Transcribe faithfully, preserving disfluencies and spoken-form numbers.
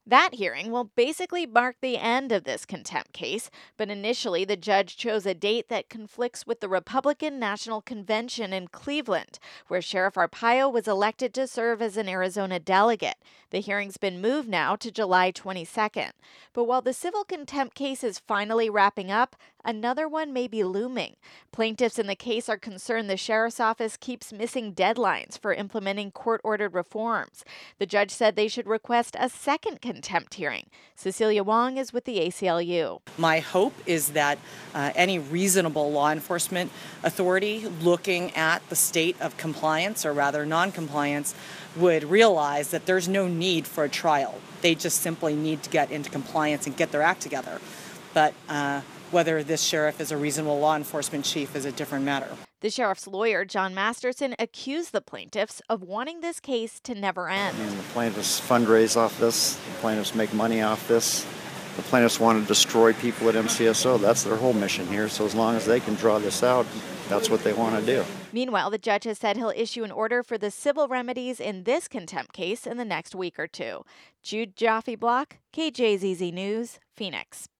That hearing will basically mark the end of this contempt case, but initially the judge chose a date that conflicts with the Republican National Convention in Cleveland, where Sheriff Arpaio was elected to serve as an Arizona delegate. The hearing's been moved now to July twenty-second. But while the civil contempt case is finally wrapping up, another one may be looming. Plaintiffs in the case are concerned the sheriff's office keeps missing deadlines for implementing court-ordered reforms. The judge said they should request a second contempt hearing. Cecilia Wong is with the A C L U. My hope is that uh, any reasonable law enforcement authority looking at the state of compliance, or rather non-compliance, would realize that there's no need for a trial. They just simply need to get into compliance and get their act together. But uh, whether this sheriff is a reasonable law enforcement chief is a different matter. The sheriff's lawyer, John Masterson, accused the plaintiffs of wanting this case to never end. And the plaintiffs fundraise off this. The plaintiffs make money off this. The plaintiffs want to destroy people at M C S O. That's their whole mission here. So as long as they can draw this out, that's what they want to do. Meanwhile, the judge has said he'll issue an order for the civil remedies in this contempt case in the next week or two. Jude Jaffe Block, K J Z Z News, Phoenix.